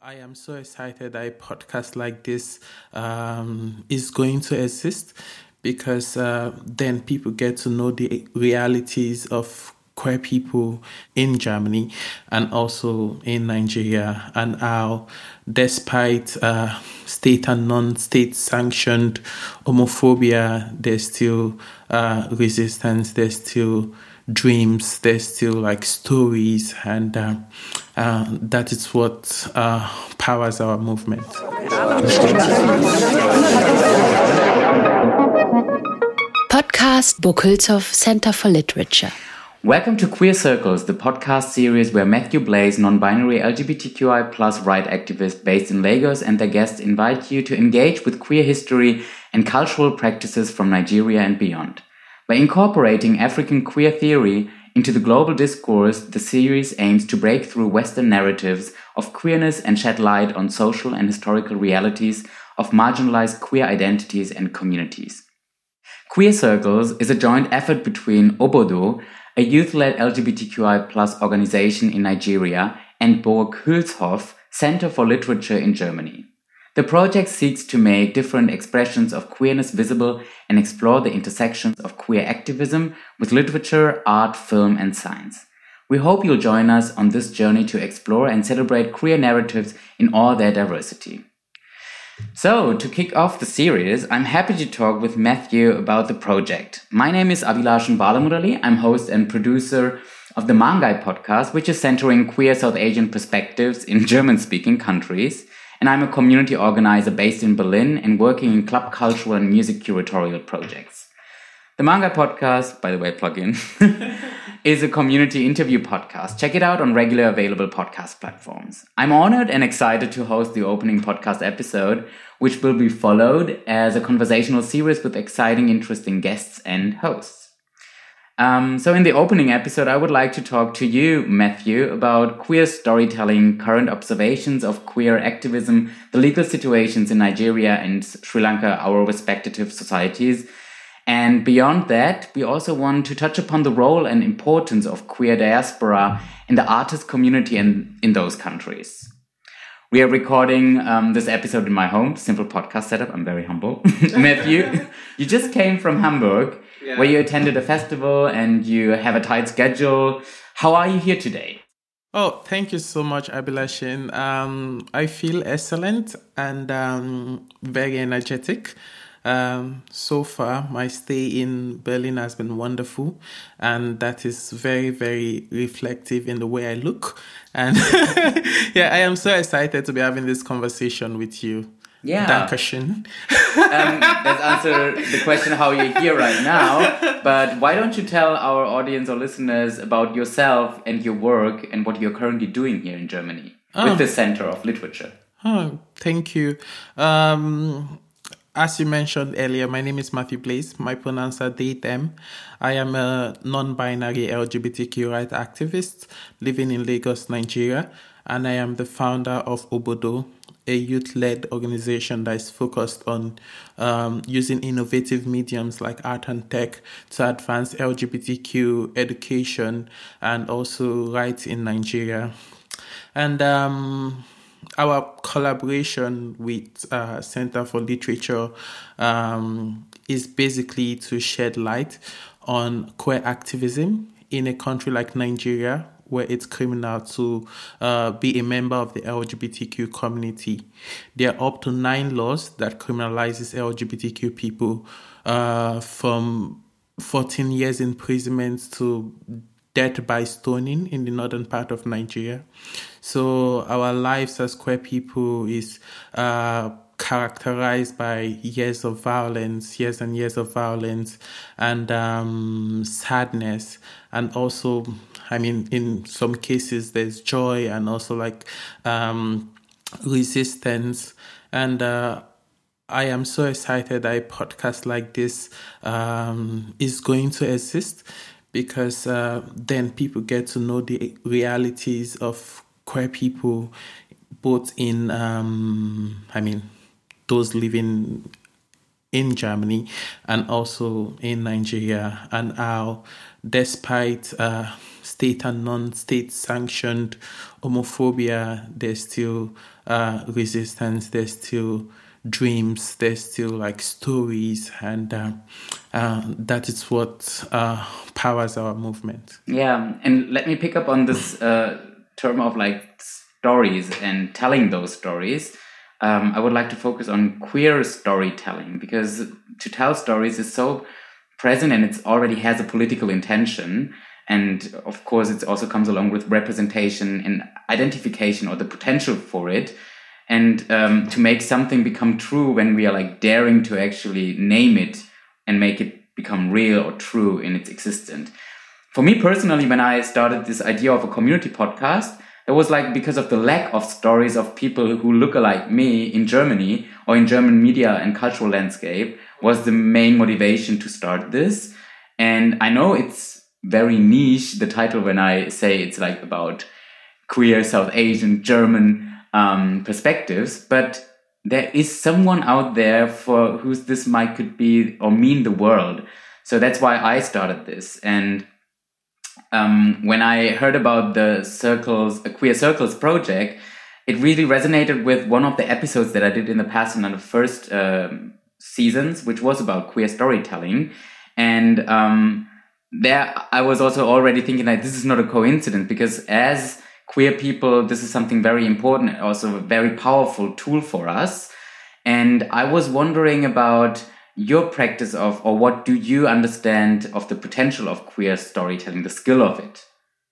I am so excited that a podcast like this is going to exist because then people get to know the realities of queer people in Germany and also in Nigeria, and how, despite state and non-state sanctioned homophobia, there's still resistance, there's still dreams, there's still like stories, and that is what powers our movement. Podcast Bokultov Center for Literature. Welcome to Queer Circles, the podcast series where Matthew Blaze, non-binary LGBTQI+ right activist based in Lagos, and their guests invite you to engage with queer history and cultural practices from Nigeria and beyond. By incorporating African queer theory into the global discourse, the series aims to break through Western narratives of queerness and shed light on social and historical realities of marginalized queer identities and communities. Queer Circles is a joint effort between Obodo, a youth-led LGBTQI+ organization in Nigeria, and Burg Hülshoff Center for Literature in Germany. The project seeks to make different expressions of queerness visible and explore the intersections of queer activism with literature, art, film, and science. We hope you'll join us on this journey to explore and celebrate queer narratives in all their diversity. So, to kick off the series, I'm happy to talk with Matthew about the project. My name is Abhilashan Balamurali. I'm host and producer of the Mangai podcast, which is centering queer South Asian perspectives in German-speaking countries. And I'm a community organizer based in Berlin and working in club cultural and music curatorial projects. The Mangai podcast, by the way, plug-in, is a community interview podcast. Check it out on regular available podcast platforms. I'm honored and excited to host the opening podcast episode, which will be followed as a conversational series with exciting, interesting guests and hosts. So in the opening episode, I would like to talk to you, Matthew, about queer storytelling, current observations of queer activism, the legal situations in Nigeria and Sri Lanka, our respective societies. And beyond that, we also want to touch upon the role and importance of queer diaspora in the artist community and in those countries. We are recording this episode in my home, simple podcast setup. I'm very humble. Matthew, you just came from Hamburg, where you attended a festival and you have a tight schedule. How are you here today? Oh, thank you so much, Abhilashan. I feel excellent and very energetic. So far, my stay in Berlin has been wonderful, and that is very, very reflective in the way I look. And yeah, I am so excited to be having this conversation with you. Yeah. Dankeschön. Let's answer the question how you're here right now. But why don't you tell our audience or listeners about yourself and your work and what you're currently doing here in Germany with the Center of Literature? Oh, thank you. As you mentioned earlier, my name is Matthew Blaze. My pronouns are they, them. I am a non-binary LGBTQ rights activist living in Lagos, Nigeria, and I am the founder of Obodo, a youth-led organization that is focused on using innovative mediums like art and tech to advance LGBTQ education and also rights in Nigeria. And our collaboration with Center for Literature is basically to shed light on queer activism in a country like Nigeria, where it's criminal to be a member of the LGBTQ community. There are up to 9 laws that criminalizes LGBTQ people, from 14 years imprisonment to death by stoning in the northern part of Nigeria. So our lives as queer people is characterized by years and years of violence and sadness. And also, I mean, in some cases, there's joy and also like resistance. And I am so excited that a podcast like this is going to exist because then people get to know the realities of queer people, both in, those living in Germany and also in Nigeria, and how despite state and non-state sanctioned homophobia, there's still resistance, there's still dreams, there's still like stories, and that is what powers our movement. Yeah, and let me pick up on this term of like stories and telling those stories. I would like to focus on queer storytelling, because to tell stories is so present and it already has a political intention. And of course, it also comes along with representation and identification, or the potential for it. And to make something become true when we are like daring to actually name it and make it become real or true in its existence. For me personally, when I started this idea of a community podcast, it was like because of the lack of stories of people who look like me in Germany or in German media and cultural landscape was the main motivation to start this. And I know it's very niche, the title, when I say it's like about queer South Asian German perspectives, but there is someone out there for whose this might could be or mean the world. So that's why I started this. And when I heard about the Queer Circles project, it really resonated with one of the episodes that I did in the past in the first seasons, which was about queer storytelling. And there I was also already thinking that this is not a coincidence, because as queer people, this is something very important, also a very powerful tool for us. And I was wondering about your practice of, or what do you understand of the potential of queer storytelling, the skill of it?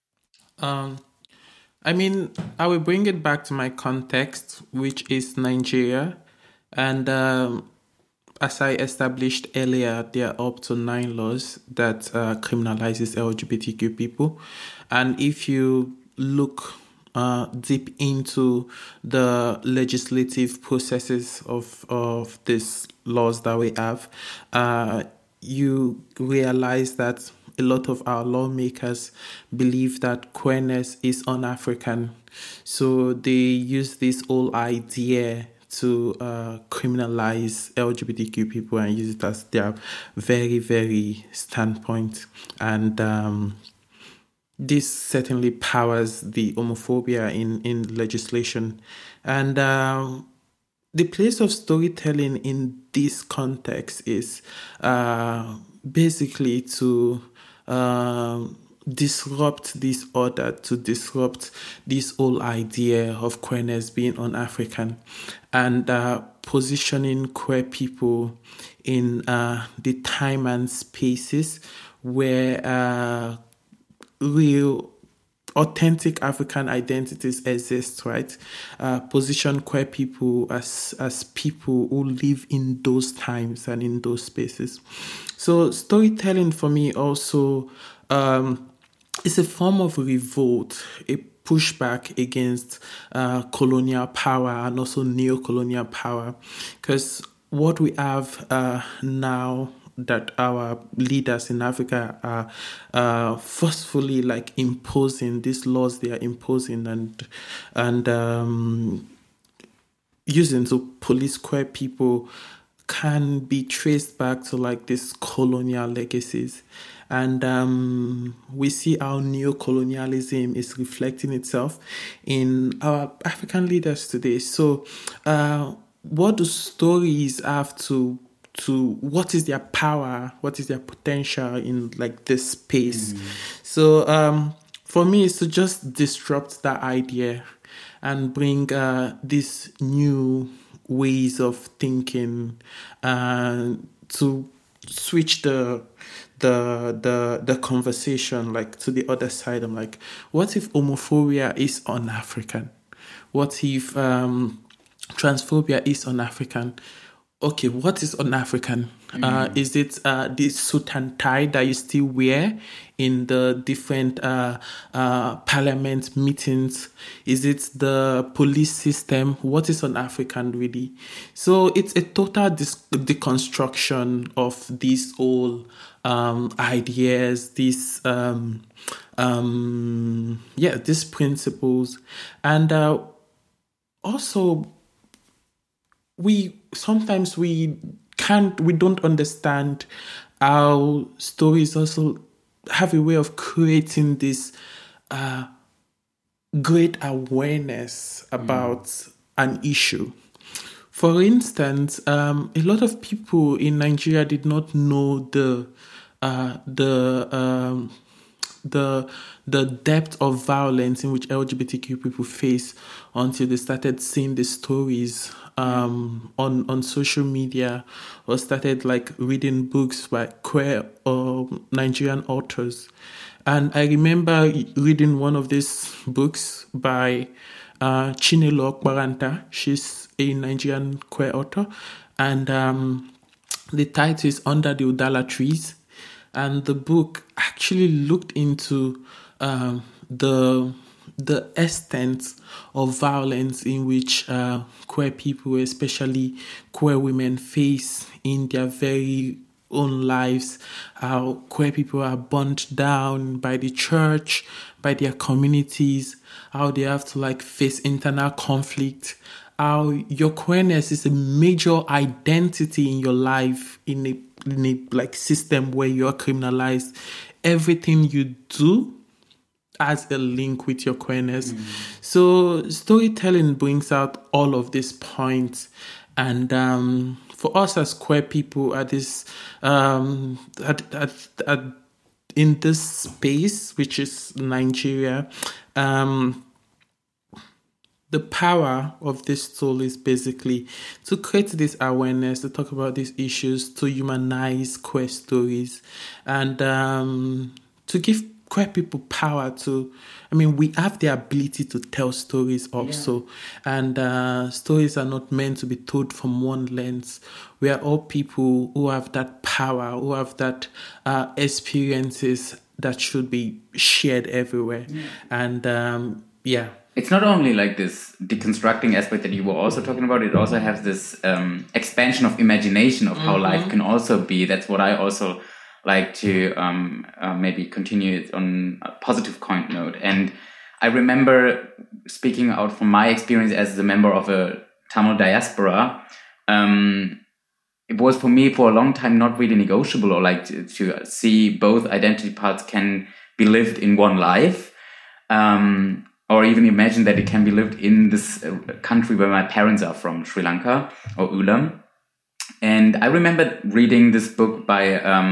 I mean, I will bring it back to my context, which is Nigeria. And as I established earlier, there are up to 9 laws that criminalizes LGBTQ people. And if you look deep into the legislative processes of these laws that we have, you realize that a lot of our lawmakers believe that queerness is un-African. So they use this whole idea to criminalize LGBTQ people and use it as their very, very standpoint. And this certainly powers the homophobia in legislation. And the place of storytelling in this context is basically to disrupt this order, to disrupt this whole idea of queerness being un-African, and positioning queer people in the time and spaces where real authentic African identities exist, right? Position queer people as people who live in those times and in those spaces. So storytelling for me also is a form of revolt, a pushback against colonial power and also neo-colonial power, because what we have now, that our leaders in Africa are forcefully like imposing these laws they are imposing and using to police queer people, can be traced back to like these colonial legacies. And we see how neo-colonialism is reflecting itself in our African leaders today. So what do stories have to what is their power, what is their potential in like this space? So for me, it's to just disrupt that idea and bring these new ways of thinking to switch the conversation like to the other side. I'm like, what if homophobia is un-African? What if transphobia is un-African? Okay, what is un-African? Is it the suit and tie that you still wear in the different parliament meetings? Is it the police system? What is un-African really? So it's a total deconstruction of these whole ideas, these these principles, and also we don't understand how stories also have a way of creating this great awareness about an issue. For instance, a lot of people in Nigeria did not know the depth of violence in which LGBTQ people face until they started seeing the stories on social media, or started like reading books by queer or Nigerian authors. And I remember reading one of these books by Chinelo Okparanta. She's a Nigerian queer author, and the title is Under the Udala Trees. And the book actually looked into the extent of violence in which queer people, especially queer women, face in their very own lives. How queer people are burnt down by the church, by their communities, how they have to like face internal conflict, how your queerness is a major identity in your life in a like system where you're criminalized. Everything you do has a link with your queerness. So storytelling brings out all of these points. And for us as queer people at this in this space, which is Nigeria, the power of this tool is basically to create this awareness, to talk about these issues, to humanize queer stories, and to give queer people power to, we have the ability to tell stories also. And stories are not meant to be told from one lens. We are all people who have that power, who have that experiences that should be shared everywhere. And it's not only like this deconstructing aspect that you were also talking about, it also has this expansion of imagination of how life can also be. That's what I also like to maybe continue on a positive point note. And I remember speaking out from my experience as a member of a Tamil diaspora, it was for me for a long time not really negotiable, or like to see both identity parts can be lived in one life. Or even imagine that it can be lived in this country where my parents are from, Sri Lanka or Ulam. And I remember reading this book by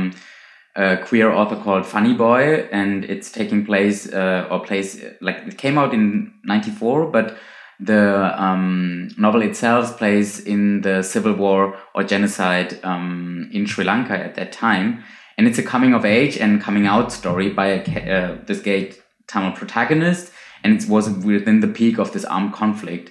a queer author called Funny Boy, and it's taking place it came out in 1994, but the novel itself plays in the civil war or genocide in Sri Lanka at that time. And it's a coming of age and coming out story by this gay Tamil protagonist. And it was within the peak of this armed conflict.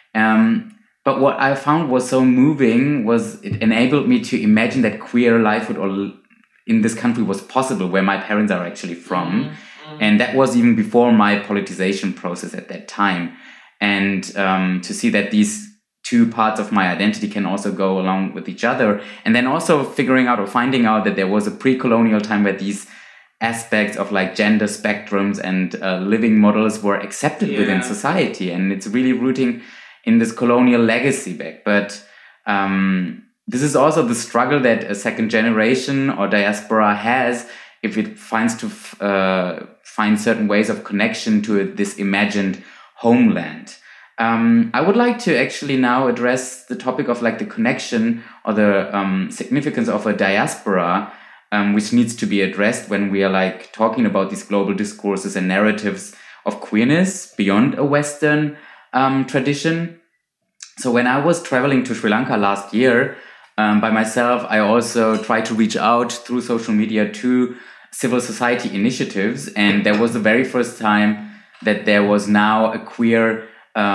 But what I found was so moving was it enabled me to imagine that queer life in this country was possible, where my parents are actually from. And that was even before my politicization process at that time. And to see that these two parts of my identity can also go along with each other. And then also finding out that there was a pre-colonial time where these aspects of like gender spectrums and living models were accepted within society, and it's really rooting in this colonial legacy back. But this is also the struggle that a second generation or diaspora has if it finds to find certain ways of connection to this imagined homeland. I would like to actually now address the topic of like the connection or the significance of a diaspora, which needs to be addressed when we are like talking about these global discourses and narratives of queerness beyond a Western tradition. So when I was traveling to Sri Lanka last year by myself, I also tried to reach out through social media to civil society initiatives. And there was the very first time that there was now a queer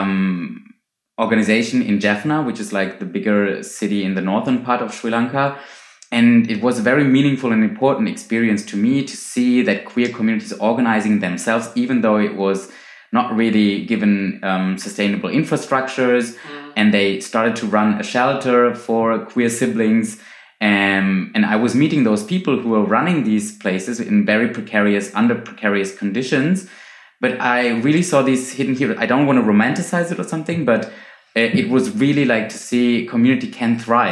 organization in Jaffna, which is like the bigger city in the northern part of Sri Lanka. And it was a very meaningful and important experience to me to see that queer communities organizing themselves, even though it was not really given sustainable infrastructures. And they started to run a shelter for queer siblings. And I was meeting those people who were running these places in very under precarious conditions. But I really saw these hidden heroes. I don't want to romanticize it or something, but it was really like to see community can thrive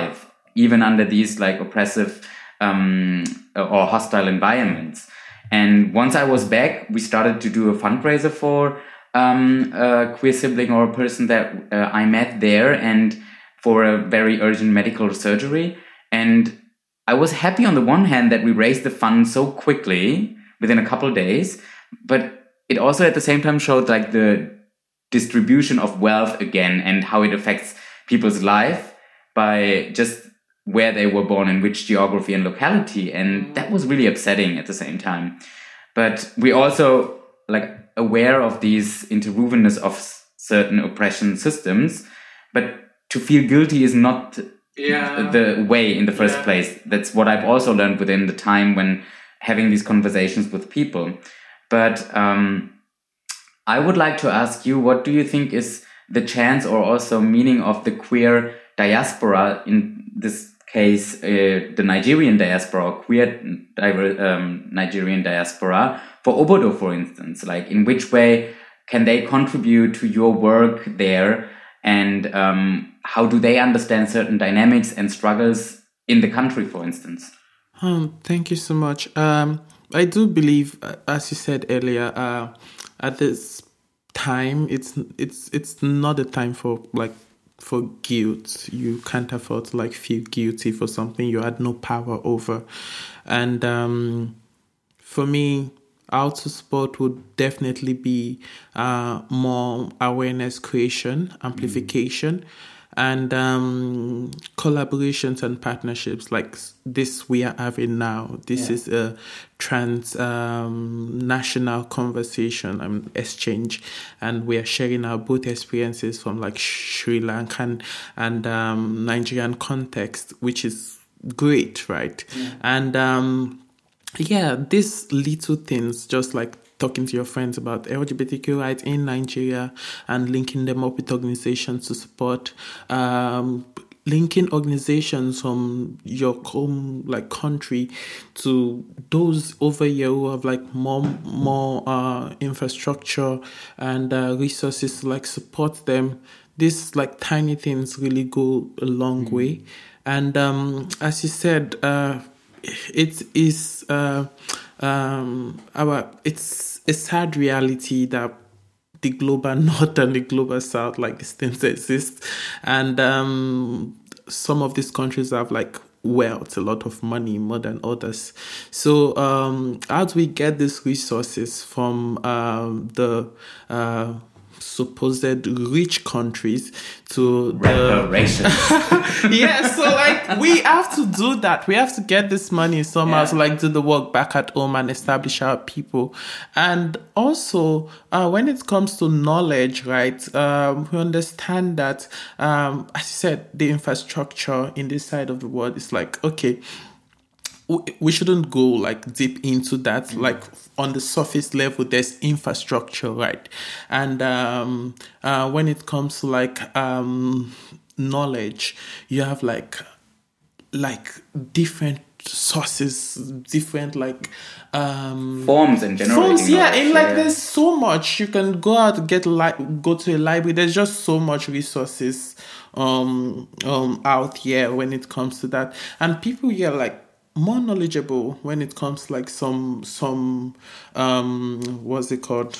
even under these like oppressive or hostile environments. And once I was back, we started to do a fundraiser for a queer sibling or a person that I met there, and for a very urgent medical surgery. And I was happy on the one hand that we raised the fund so quickly within a couple of days, but it also at the same time showed like the distribution of wealth again and how it affects people's life by just where they were born, in which geography and locality. And that was really upsetting at the same time. But we also like aware of these interwovenness of certain oppression systems, but to feel guilty is not the way in the first place. That's what I've also learned within the time when having these conversations with people. But I would like to ask you, what do you think is the chance or also meaning of the queer diaspora, in this case, the Nigerian diaspora, or queer Nigerian diaspora, for Obodo, for instance? Like, in which way can they contribute to your work there? And how do they understand certain dynamics and struggles in the country, for instance? Thank you so much. I do believe, as you said earlier, at this time, it's not a time for guilt. You can't afford to feel guilty for something you had no power over. And for me, how to support would definitely be more awareness creation, amplification, and collaborations and partnerships like this we are having now. This is a national conversation and exchange, and we are sharing our both experiences from Sri Lankan and Nigerian context, which is great, right? And these little things, just like talking to your friends about LGBTQ rights in Nigeria and linking them up with organizations to support, linking organizations from your home country to those over here who have more infrastructure and resources to support them. These tiny things really go a long way. And as you said, it is it's a sad reality that the global north and the global south these things exist, and some of these countries have wealth, a lot of money, more than others. So how do we get these resources from the supposed rich countries to reparations? So we have to do that. We have to get this money somehow to do the work back at home and establish our people. And also when it comes to knowledge, right, we understand that as you said, the infrastructure in this side of the world is okay, we shouldn't go deep into that. On the surface level, there's infrastructure, right? And when it comes to knowledge, you have different sources, different forms and generating there's so much. You can go out go to a library. There's just so much resources out here when it comes to that, and people here more knowledgeable when it comes to some what's it called,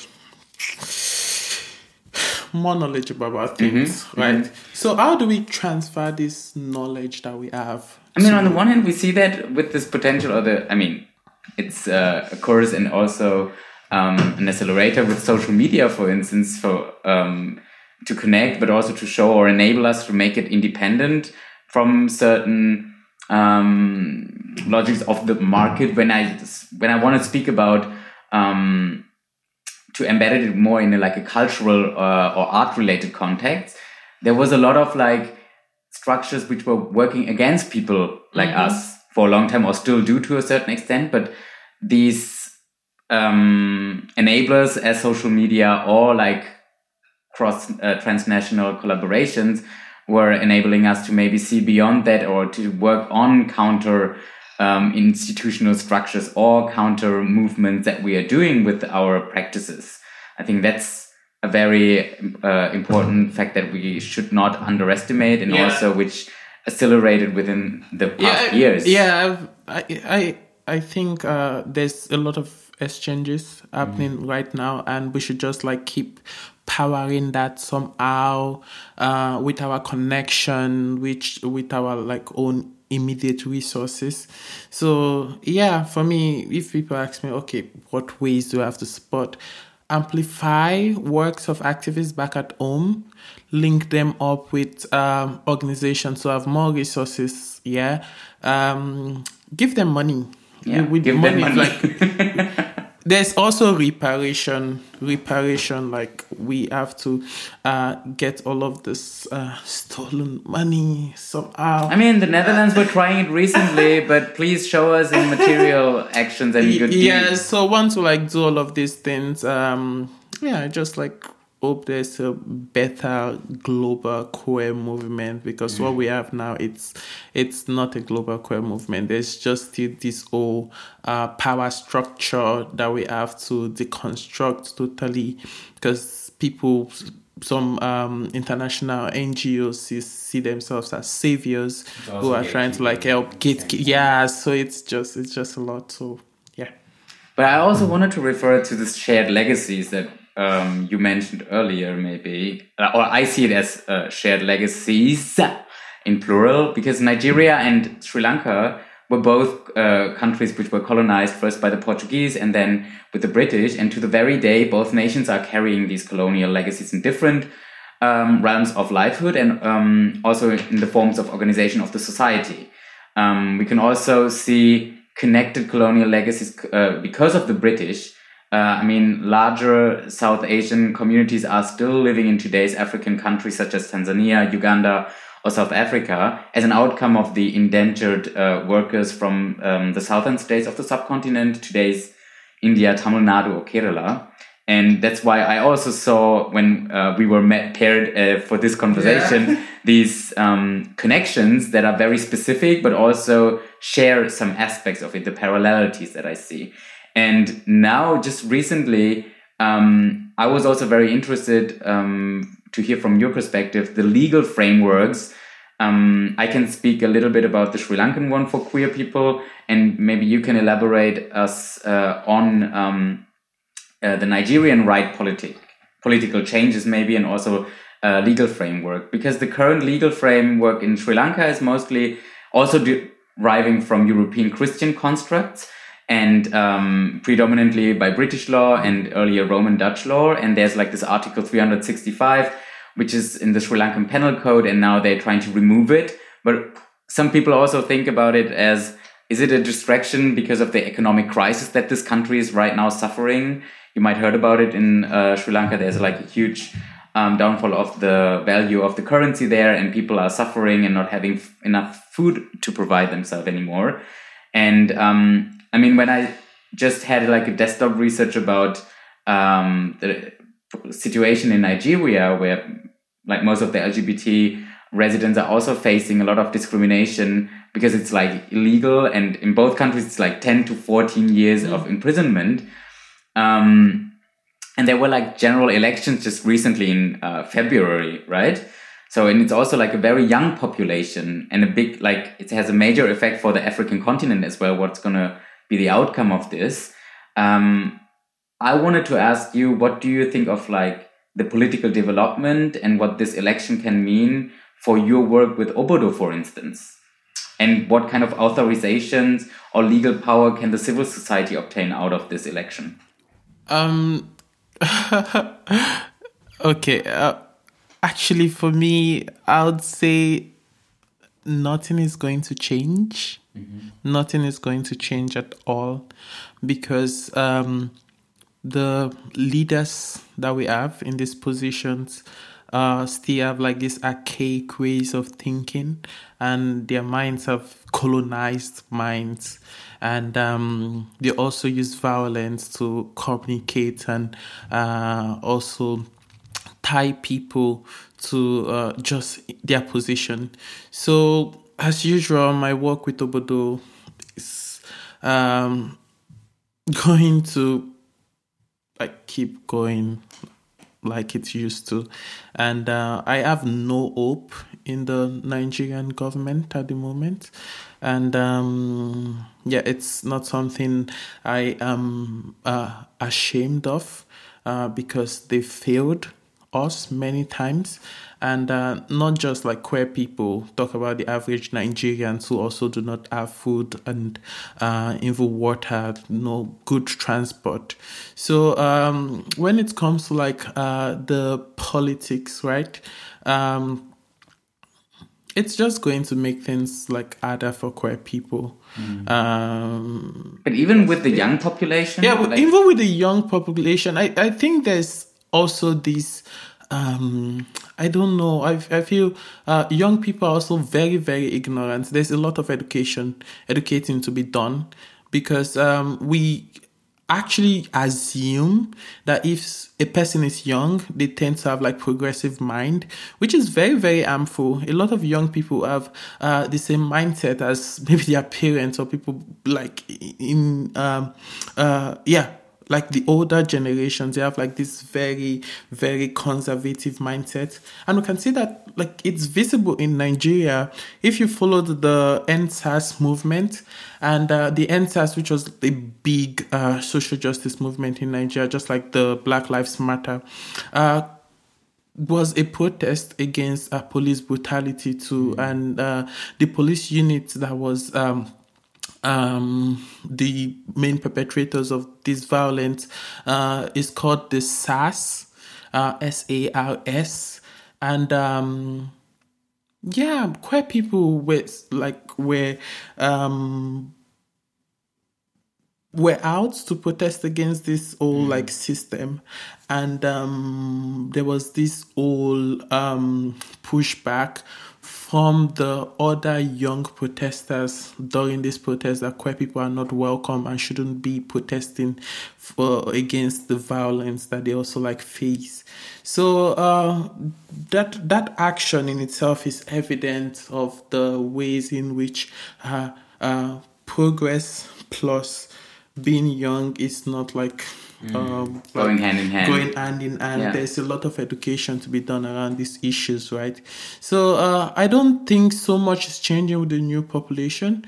more knowledgeable about things, right? Mm-hmm. So how do we transfer this knowledge that we have? On the one hand, we see that with this potential, it's a course and also an accelerator with social media, for instance, for to connect, but also to show or enable us to make it independent from certain logics of the market. When I want to speak about to embed it more in a cultural or art related context, there was a lot of structures which were working against people like us for a long time, or still do to a certain extent. But these enablers as social media or cross transnational collaborations were enabling us to maybe see beyond that, or to work on counter institutional structures or counter movements that we are doing with our practices. I think that's a very important fact that we should not underestimate, and also which accelerated within the past years. I think there's a lot of exchanges happening right now, and we should just like keep powering that somehow with our connection, with our like own immediate resources. So yeah, for me, if people ask me, okay, what ways do I have to support? Amplify works of activists back at home, link them up with organizations to have more resources. Yeah, give them money. Yeah, with give money, them money. like there's also reparation. Like we have to get all of this stolen money somehow. I mean, the Netherlands were trying it recently, but please show us in material actions and good deeds. Yeah, so once we like do all of these things, I just like hope there's a better global queer movement, because what we have now, it's not a global queer movement. There's just still this whole power structure that we have to deconstruct totally, because some international NGOs see themselves as saviors who are trying to like help so it's just a lot. So yeah. But I also wanted to refer to the shared legacies that you mentioned earlier, maybe, or I see it as shared legacies in plural, because Nigeria and Sri Lanka were both countries which were colonized first by the Portuguese and then with the British. And to the very day, both nations are carrying these colonial legacies in different realms of livelihood and also in the forms of organization of the society. We can also see connected colonial legacies because of the British. Larger South Asian communities are still living in today's African countries such as Tanzania, Uganda, or South Africa as an outcome of the indentured workers from the southern states of the subcontinent, today's India, Tamil Nadu, or Kerala. And that's why I also saw when we were paired for this conversation, these connections that are very specific, but also share some aspects of it, the parallelities that I see. And now, just recently, I was also very interested to hear from your perspective the legal frameworks. I can speak a little bit about the Sri Lankan one for queer people, and maybe you can elaborate us on the Nigerian political changes, maybe, and also legal framework. Because the current legal framework in Sri Lanka is mostly also deriving from European Christian constructs, and predominantly by British law and earlier Roman Dutch law. And there's like this Article 365, which is in the Sri Lankan Penal Code, and now they're trying to remove it. But some people also think about it as, is it a distraction because of the economic crisis that this country is right now suffering? You might heard about it in Sri Lanka. There's like a huge downfall of the value of the currency there, and people are suffering and not having enough food to provide themselves anymore. And when I just had like a desktop research about the situation in Nigeria, where like most of the LGBT residents are also facing a lot of discrimination because it's like illegal, and in both countries it's like 10 to 14 years of imprisonment. And there were like general elections just recently in February, right? So, and it's also like a very young population, and a big, like, it has a major effect for the African continent as well, what's going to be the outcome of this. I wanted to ask you, what do you think of like the political development and what this election can mean for your work with Obodo, for instance? And what kind of authorizations or legal power can the civil society obtain out of this election? Okay. Actually, for me, I would say nothing is going to change. Mm-hmm. Nothing is going to change at all, because the leaders that we have in these positions still have like this archaic ways of thinking, and their minds have colonized minds, and they also use violence to communicate and also tie people to just their position. So as usual, my work with Obodo is going to like keep going like it used to, and I have no hope in the Nigerian government at the moment. And it's not something I am ashamed of, because they failed us many times. And not just like queer people, talk about the average Nigerians who also do not have food and even water, no good transport. So when it comes to like the politics, right? It's just going to make things like harder for queer people. But even with the young population? Yeah, even with the young population, I think there's also this... I don't know. I feel young people are also very, very ignorant. There's a lot of educating to be done, because we actually assume that if a person is young, they tend to have like progressive mind, which is very, very harmful. A lot of young people have the same mindset as maybe their parents or people like like the older generations. They have like this very, very conservative mindset. And we can see that like it's visible in Nigeria. If you followed the EndSARS movement, and the EndSARS, which was a big social justice movement in Nigeria, just like the Black Lives Matter, was a protest against police brutality too. And the police unit that was... the main perpetrators of this violence is called the SARS, SARS, and queer people were out to protest against this whole like system, and there was this whole pushback from the other young protesters during this protest that queer people are not welcome and shouldn't be protesting against the violence that they also like face. So that action in itself is evidence of the ways in which progress plus being young is not like going hand in hand. Going hand in hand. Yeah. There's a lot of education to be done around these issues, right? So I don't think so much is changing with the new population.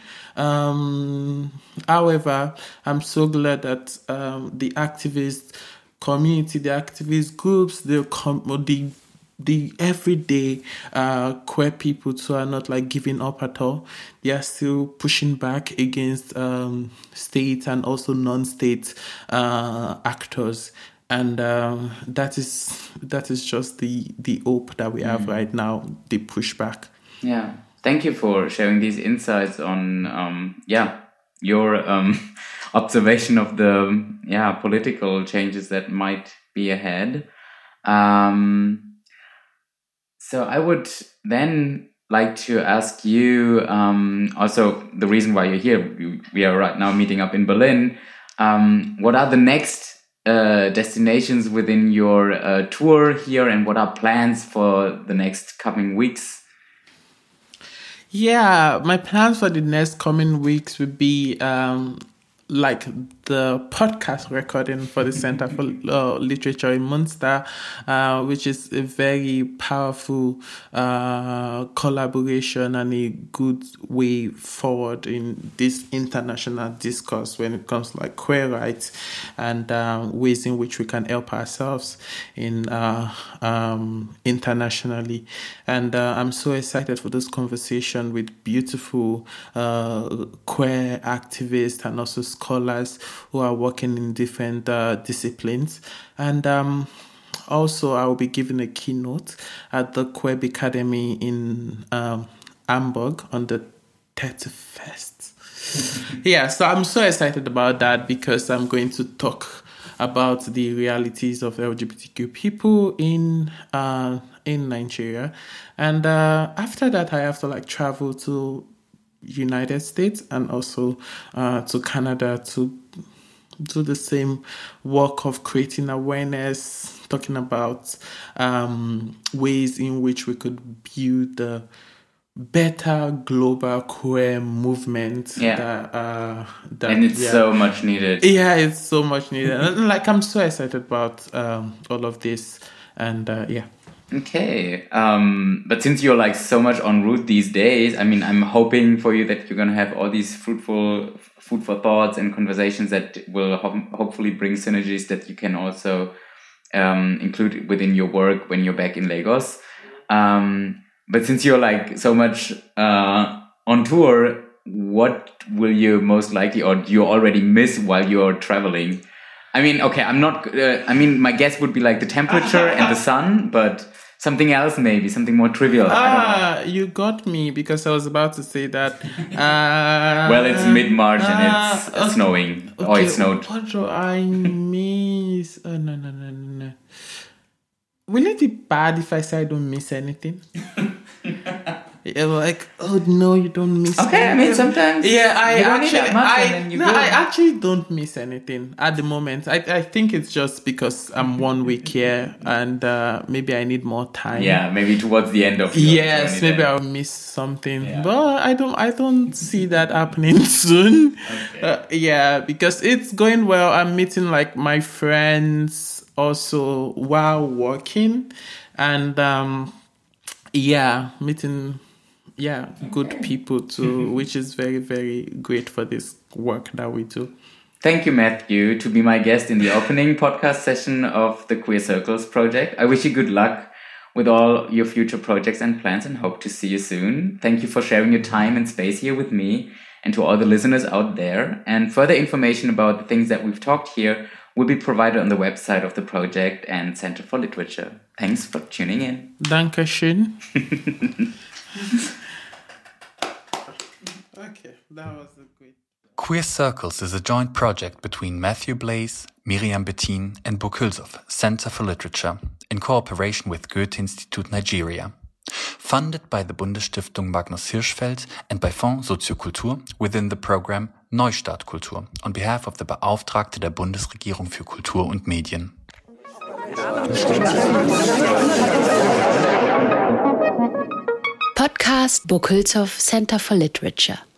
However, I'm so glad that the activist community, the activist groups, the everyday queer people too are not like giving up at all. They are still pushing back against state and also non-state actors, and that is just the hope that we have right now. The pushback. Yeah, thank you for sharing these insights on your observation of the political changes that might be ahead. So I would then like to ask you, also the reason why you're here, we are right now meeting up in Berlin. What are the next destinations within your tour here, and what are plans for the next coming weeks? Yeah, my plans for the next coming weeks would be like the podcast recording for the Center for Literature in Munster, which is a very powerful collaboration and a good way forward in this international discourse when it comes to like queer rights and ways in which we can help ourselves in internationally. And I'm so excited for this conversation with beautiful queer activists and also scholars who are working in different disciplines. And also I will be giving a keynote at the Quebec Academy in Hamburg on the 31st. Yeah, so I'm so excited about that because I'm going to talk about the realities of LGBTQ people in Nigeria. And after that, I have to like travel to United States and also to Canada to do the same work of creating awareness, talking about ways in which we could build a better global queer movement. And it's so much needed. Yeah, it's so much needed. And, like, I'm so excited about all of this. And Okay. But since you're like so much en route these days, I mean, I'm hoping for you that you're going to have all these fruitful food for thoughts and conversations that will hopefully bring synergies that you can also include within your work when you're back in Lagos. But since you're like so much on tour, what will you most likely, or do you already miss while you're traveling? I mean, okay, I'm not, my guess would be like the temperature and the sun, but something else maybe, something more trivial. You got me, because I was about to say that. Well, it's mid-March and it's snowing. Okay, or it snowed. What do I miss? No. Will it be bad if I say I don't miss anything? You're like, oh no, you don't miss anything. I mean, sometimes I actually don't miss anything at the moment. I think it's just because I'm 1 week here and maybe I need more time. Yeah, maybe towards the end of your Yes, maybe I'll miss something. But I don't see that happening soon. Okay. Because it's going well. I'm meeting like my friends also while working, and meeting good people too, which is very, very great for this work that we do. Thank you, Matthew, to be my guest in the opening podcast session of the Queer Circles project. I wish you good luck with all your future projects and plans and hope to see you soon. Thank you for sharing your time and space here with me and to all the listeners out there. And further information about the things that we've talked here will be provided on the website of the project and Center for Literature. Thanks for tuning in. Dankeschön. Okay, that was a great. Queer Circles is a joint project between Matthew Blaise, Miriam Bettin and Bokulsow Center for Literature in cooperation with Goethe-Institut Nigeria. Funded by the Bundesstiftung Magnus Hirschfeld and by Fonds Soziokultur within the program Neustart Kultur on behalf of the Beauftragte der Bundesregierung für Kultur und Medien. Podcast Bokulsow Center for Literature.